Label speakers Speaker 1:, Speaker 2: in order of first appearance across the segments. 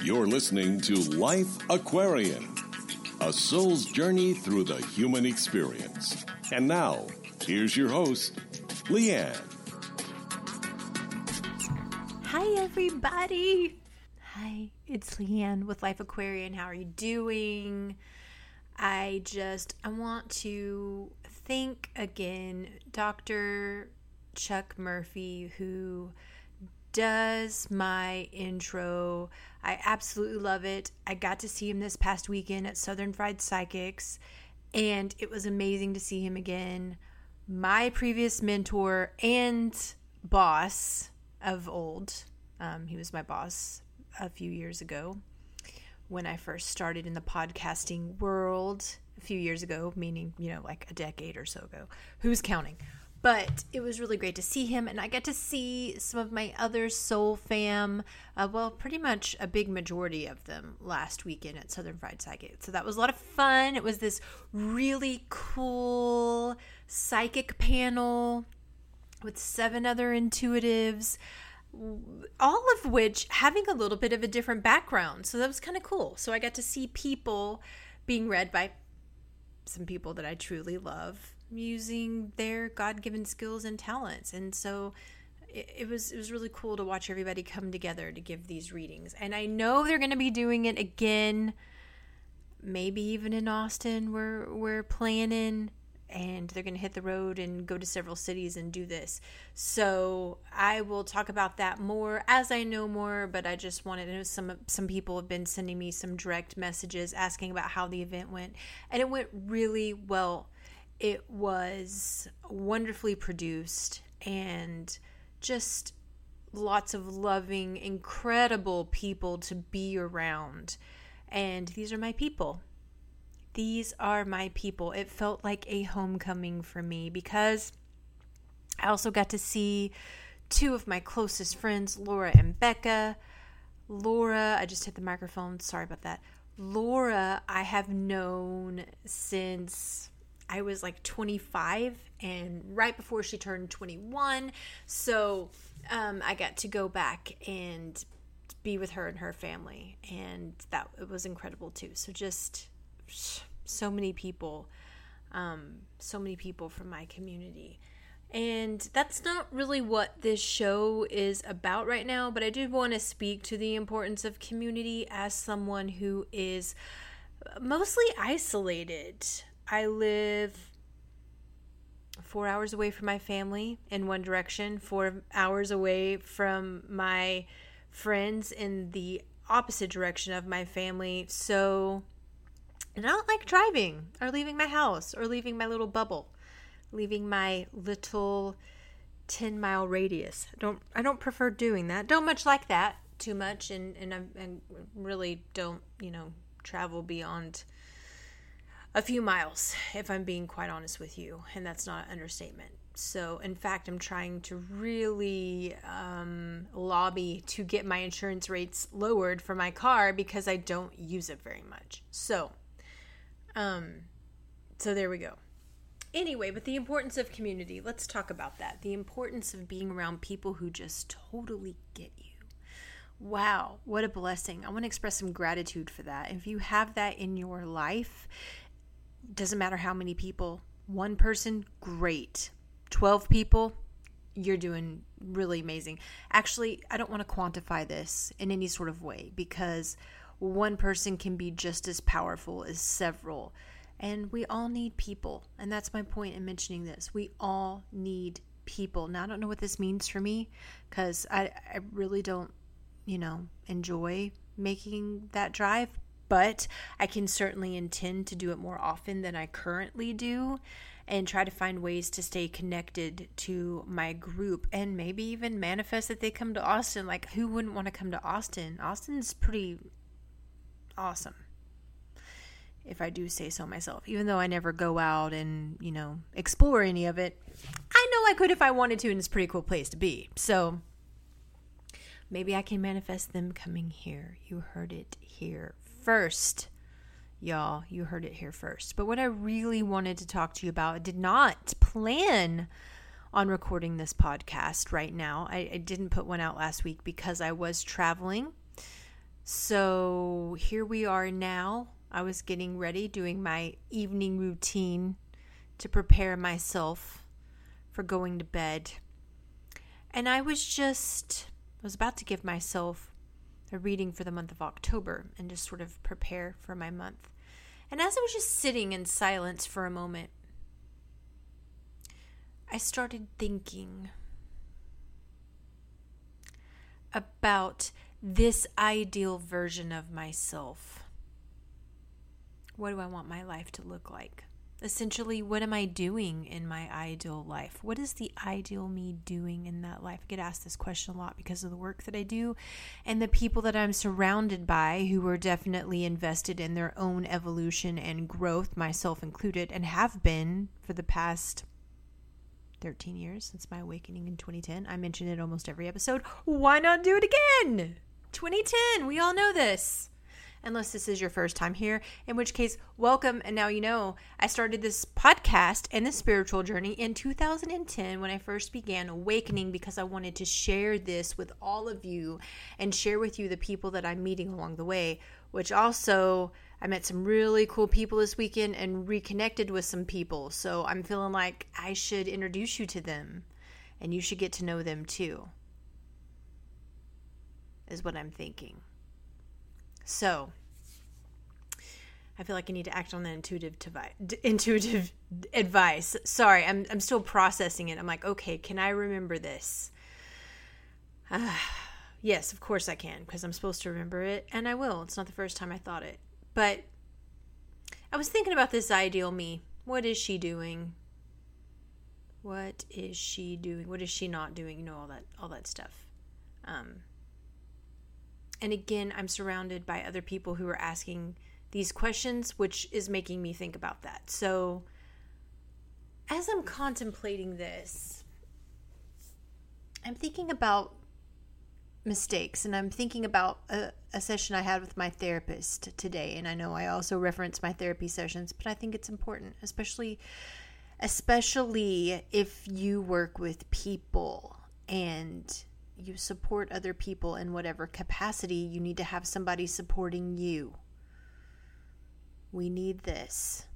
Speaker 1: You're listening to Life Aquarian, a soul's journey through the human experience. And now, here's your host, Leanne.
Speaker 2: Hi, everybody. Hi, it's Leanne with Life Aquarian. How are you doing? I want to thank again Dr. Chuck Murphy, who does my intro. I absolutely love it. I got to see him this past weekend at Southern Fried Psychics, and it was amazing to see him again. My previous mentor and boss of old. He was my boss a few years ago when I first started in the podcasting world. A few years ago, meaning, like a decade or so ago. Who's counting? But it was really great to see him, and I got to see some of my other soul fam, pretty much a big majority of them last weekend at Southern Fried Psychic. So that was a lot of fun. It was this really cool psychic panel with 7 other intuitives, all of which having a little bit of a different background. So that was kind of cool. So I got to see people being read by some people that I truly love, using their God-given skills and talents. And so it was really cool to watch everybody come together to give these readings. And I know they're going to be doing it again, maybe even in Austin. We're planning, and they're going to hit the road and go to several cities and do this. So I will talk about that more as I know more, but I just wanted to know some people have been sending me some direct messages asking about how the event went, and it went really well. It was wonderfully produced and just lots of loving, incredible people to be around. And these are my people. These are my people. It felt like a homecoming for me because I also got to see 2 of my closest friends, Laura and Becca. Laura, I just hit the microphone. Sorry about that. Laura, I have known since I was like 25 and right before she turned 21. So I got to go back and be with her and her family. And it was incredible too. So just so many people from my community. And that's not really what this show is about right now, but I did want to speak to the importance of community as someone who is mostly isolated. I live 4 hours away from my family in one direction, 4 hours away from my friends in the opposite direction of my family. So, and I don't like driving or leaving my house or leaving my little bubble, leaving my little 10-mile radius. I don't prefer doing that. Don't much like that too much, and I really don't, travel beyond a few miles, if I'm being quite honest with you, and that's not an understatement. So, in fact, I'm trying to really lobby to get my insurance rates lowered for my car because I don't use it very much. So there we go. Anyway, but the importance of community, let's talk about that. The importance of being around people who just totally get you. Wow, what a blessing. I want to express some gratitude for that. If you have that in your life, doesn't matter how many people. 1 person, great. 12 people, you're doing really amazing. Actually, I don't want to quantify this in any sort of way because 1 person can be just as powerful as several. And we all need people. And that's my point in mentioning this. We all need people. Now, I don't know what this means for me because I really don't, enjoy making that drive. But I can certainly intend to do it more often than I currently do and try to find ways to stay connected to my group and maybe even manifest that they come to Austin. Like, who wouldn't want to come to Austin? Austin's pretty awesome, if I do say so myself. Even though I never go out and, explore any of it, I know I could if I wanted to, and it's a pretty cool place to be. So maybe I can manifest them coming here. You heard it here first, y'all. You heard it here first. But what I really wanted to talk to you about, I did not plan on recording this podcast right now. I didn't put one out last week because I was traveling So here we are now. I was getting ready, doing my evening routine to prepare myself for going to bed. And I was about to give myself a reading for the month of October and just sort of prepare for my month. And as I was just sitting in silence for a moment, I started thinking about this ideal version of myself. What do I want my life to look like? Essentially, what am I doing in my ideal life? What is the ideal me doing in that life? I get asked this question a lot because of the work that I do and the people that I'm surrounded by who are definitely invested in their own evolution and growth, myself included, and have been for the past 13 years since my awakening in 2010. I mention it almost every episode. Why not do it again? 2010, we all know this. Unless this is your first time here, in which case, welcome. And now you know, I started this podcast and this spiritual journey in 2010 when I first began awakening because I wanted to share this with all of you and share with you the people that I'm meeting along the way, which also I met some really cool people this weekend and reconnected with some people. So I'm feeling like I should introduce you to them and you should get to know them too, is what I'm thinking. So, I feel like I need to act on that intuitive advice. Sorry, I'm still processing it. I'm like, okay, can I remember this? Yes, of course I can, because I'm supposed to remember it, and I will. It's not the first time I thought it. But I was thinking about this ideal me. What is she doing? What is she doing? What is she not doing? You know, all that stuff. And again, I'm surrounded by other people who are asking these questions, which is making me think about that. So as I'm contemplating this, I'm thinking about mistakes, and I'm thinking about a session I had with my therapist today. And I know I also reference my therapy sessions, but I think it's important, especially if you work with people and you support other people in whatever capacity. You need to have somebody supporting you. We need this.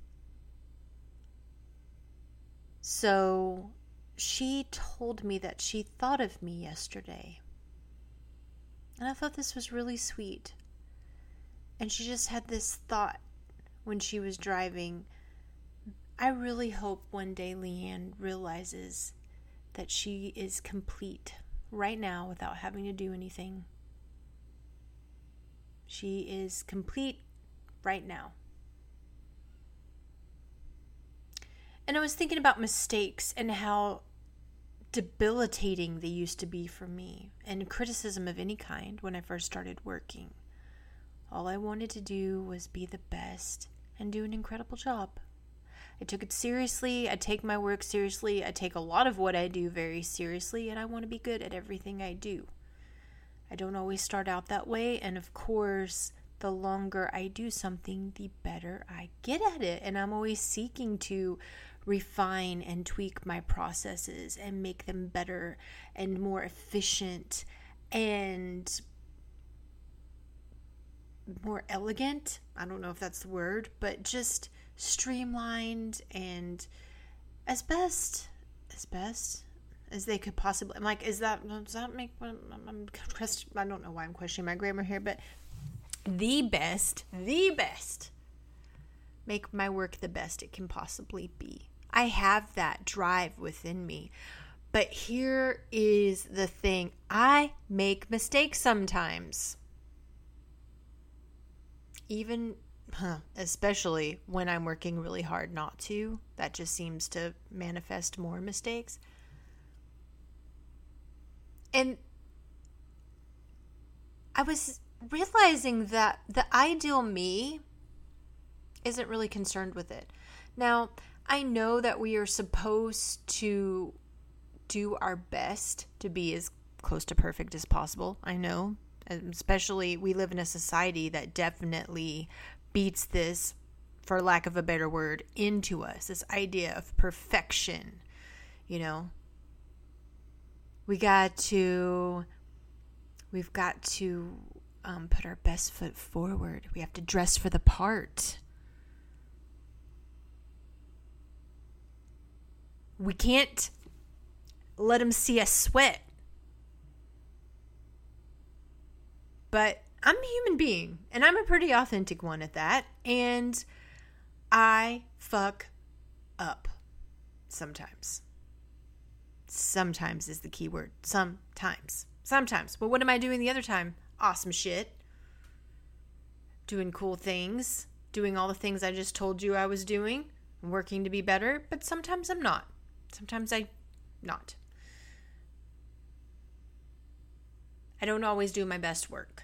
Speaker 2: So she told me that she thought of me yesterday. And I thought this was really sweet. And she just had this thought when she was driving. I really hope one day Leanne realizes that she is complete right now without having to do anything. She is complete right now. And I was thinking about mistakes and how debilitating they used to be for me, and criticism of any kind when I first started working. All I wanted to do was be the best and do an incredible job. I took it seriously. I take my work seriously. I take a lot of what I do very seriously, and I want to be good at everything I do. I don't always start out that way, and of course, the longer I do something, the better I get at it, and I'm always seeking to refine and tweak my processes and make them better and more efficient and more elegant. I don't know if that's the word, but just streamlined and as best as they could possibly. I'm like, does that make? I don't know why I'm questioning my grammar here, but the best. Make my work the best it can possibly be. I have that drive within me. But here is the thing. I make mistakes sometimes. Especially when I'm working really hard not to. That just seems to manifest more mistakes. And I was realizing that the ideal me isn't really concerned with it. Now, I know that we are supposed to do our best to be as close to perfect as possible. I know, especially we live in a society that definitely beats this, for lack of a better word, into us. This idea of perfection, you know. We've got to put our best foot forward. We have to dress for the part. We can't let them see us sweat. But I'm a human being, and I'm a pretty authentic one at that, and I fuck up sometimes. Sometimes is the key word. Sometimes. But what am I doing the other time? Awesome shit. Doing cool things. Doing all the things I just told you I was doing. Working to be better. But sometimes I'm not. Sometimes I'm not. I don't always do my best work.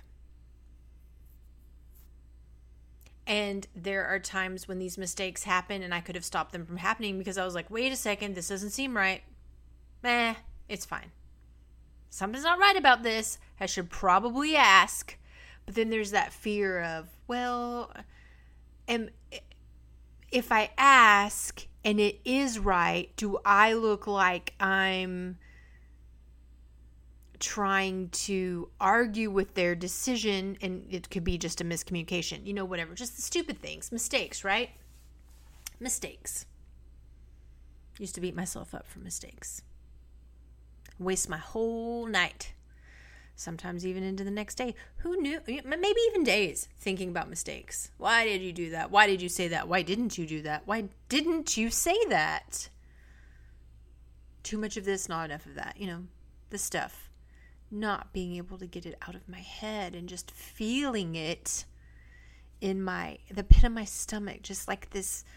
Speaker 2: And there are times when these mistakes happen and I could have stopped them from happening because I was like, wait a second, this doesn't seem right. It's fine. Something's not right about this. I should probably ask. But then there's that fear of, well, if I ask and it is right, do I look like I'm trying to argue with their decision? And it could be just a miscommunication, whatever, just the stupid things, mistakes, right? Mistakes. Used to beat myself up for mistakes. Waste my whole night, sometimes even into the next day. Who knew? Maybe even days thinking about mistakes. Why did you do that? Why did you say that? Why didn't you do that? Why didn't you say that? Too much of this, not enough of that. The stuff. Not being able to get it out of my head and just feeling it in the pit of my stomach, just like this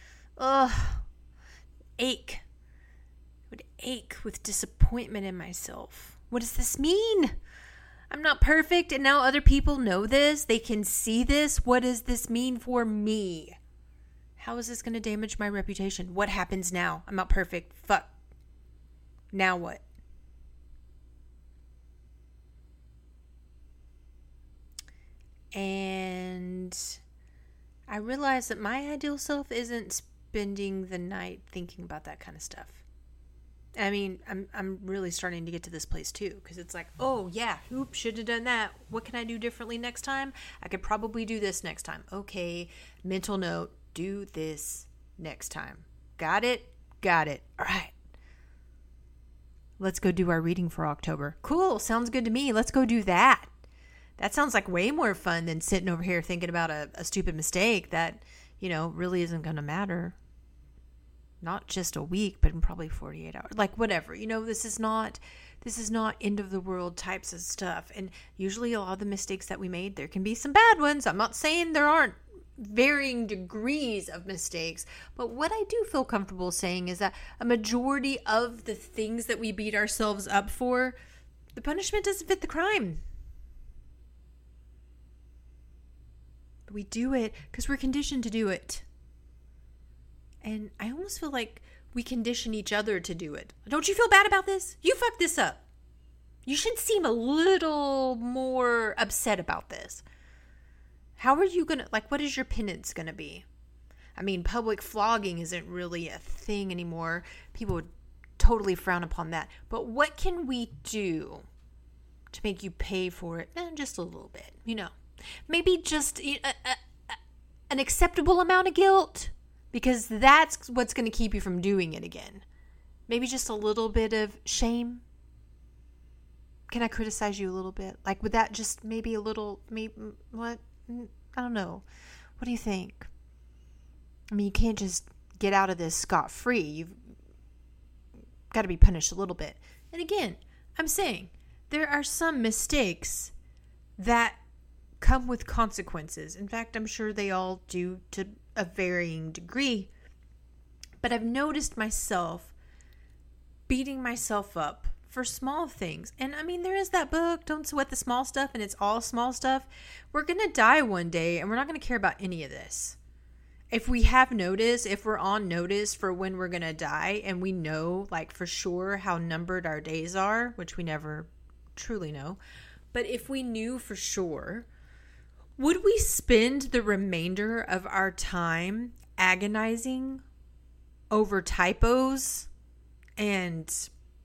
Speaker 2: ache. Would ache with disappointment in myself. What does this mean? I'm not perfect, and now other people know this. They can see this. What does this mean for me? How is this going to damage my reputation? What happens now? I'm not perfect. Fuck. Now what? And I realized that my ideal self isn't spending the night thinking about that kind of stuff. I mean, I'm really starting to get to this place too, because it's like, oh yeah, oops, should have done that. What can I do differently next time? I could probably do this next time. Okay, mental note, do this next time. Got it? Got it. All right. Let's go do our reading for October. Cool, sounds good to me. Let's go do that. That sounds like way more fun than sitting over here thinking about a stupid mistake that, really isn't going to matter. Not just a week, but in probably 48 hours. Like whatever. This is not end of the world types of stuff. And usually a lot of the mistakes that we made, there can be some bad ones. I'm not saying there aren't varying degrees of mistakes. But what I do feel comfortable saying is that a majority of the things that we beat ourselves up for, the punishment doesn't fit the crime. But we do it because we're conditioned to do it. And I almost feel like we condition each other to do it. Don't you feel bad about this? You fucked this up. You should seem a little more upset about this. How are you going to, what is your penance going to be? I mean, public flogging isn't really a thing anymore. People would totally frown upon that. But what can we do to make you pay for it? Just a little bit, Maybe just an acceptable amount of guilt. Because that's what's going to keep you from doing it again. Maybe just a little bit of shame. Can I criticize you a little bit? Would that just maybe a little, what? I don't know. What do you think? I mean, you can't just get out of this scot-free. You've got to be punished a little bit. And again, I'm saying there are some mistakes that come with consequences. In fact, I'm sure they all do to a varying degree. But I've noticed myself beating myself up for small things. And I mean, there is that book, Don't Sweat the Small Stuff, and it's all small stuff. We're going to die one day, and we're not going to care about any of this. If we have notice, if we're on notice for when we're going to die, and we know, for sure how numbered our days are, which we never truly know. But if we knew for sure, would we spend the remainder of our time agonizing over typos and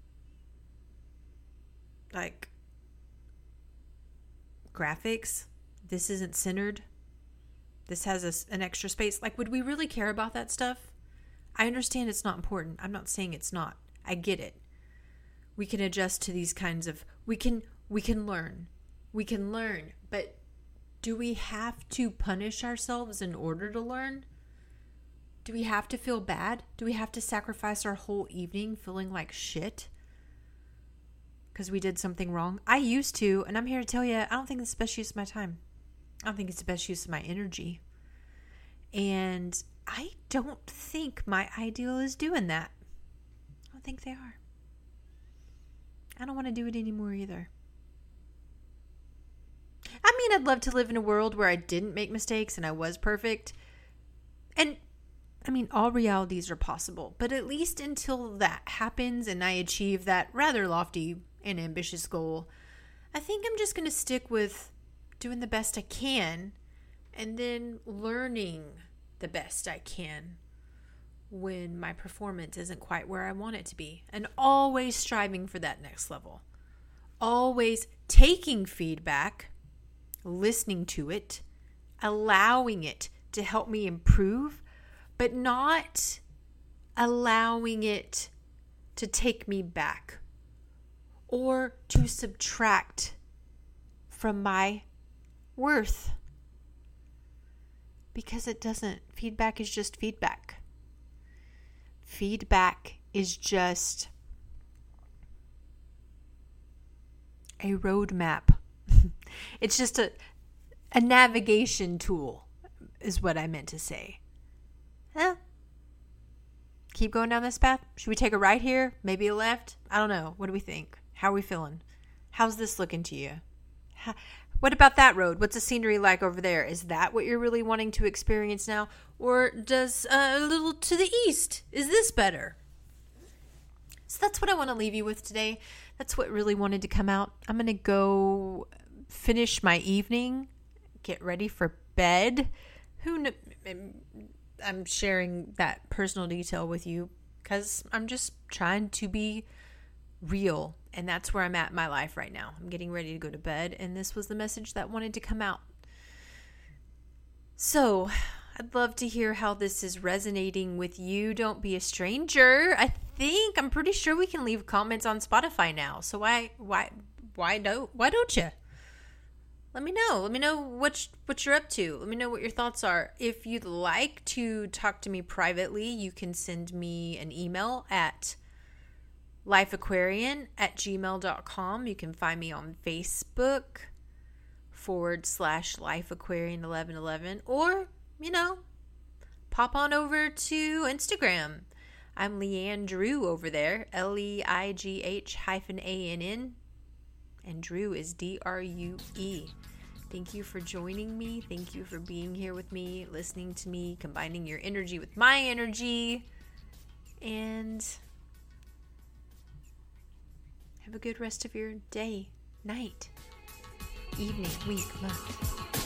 Speaker 2: graphics this isn't centered. This has an extra space. Like, would we really care about that stuff? I understand it's not important. I'm not saying it's not. I get it. We can adjust to these kinds of, we can learn. We can learn, but do we have to punish ourselves in order to learn? Do we have to feel bad? Do we have to sacrifice our whole evening feeling like shit because we did something wrong? I used to, and I'm here to tell you, I don't think it's the best use of my time. I don't think it's the best use of my energy. And I don't think my ideal is doing that. I don't think they are. I don't want to do it anymore either. I mean, I'd love to live in a world where I didn't make mistakes and I was perfect. And I mean, all realities are possible, but at least until that happens and I achieve that rather lofty and ambitious goal, I think I'm just going to stick with doing the best I can and then learning the best I can when my performance isn't quite where I want it to be, and always striving for that next level. Always taking feedback, listening to it, allowing it to help me improve, but not allowing it to take me back or to subtract from my worth. Because it doesn't. Feedback is just feedback. Feedback is just a roadmap. It's just a navigation tool is what I meant to say. Keep going down this path? Should we take a right here? Maybe a left? I don't know. What do we think? How are we feeling? How's this looking to you? What about that road? What's the scenery like over there? Is that what you're really wanting to experience now? Or does a little to the east, is this better? So that's what I want to leave you with today. That's what really wanted to come out. I'm going to go finish my evening, get ready for bed. I'm sharing that personal detail with you because I'm just trying to be real. And that's where I'm at in my life right now. I'm getting ready to go to bed. And this was the message that wanted to come out. So I'd love to hear how this is resonating with you. Don't be a stranger. I'm pretty sure we can leave comments on Spotify now. So why don't you? Let me know. Let me know what you're up to. Let me know what your thoughts are. If you'd like to talk to me privately, you can send me an email at lifeaquarian@gmail.com. You can find me on Facebook /lifeaquarian1111, or, pop on over to Instagram. I'm Leanne Drew over there, LEIGH-ANN, and Drew is DRUE. Thank you for joining me. Thank you for being here with me, listening to me, combining your energy with my energy, and have a good rest of your day, night, evening, week, month.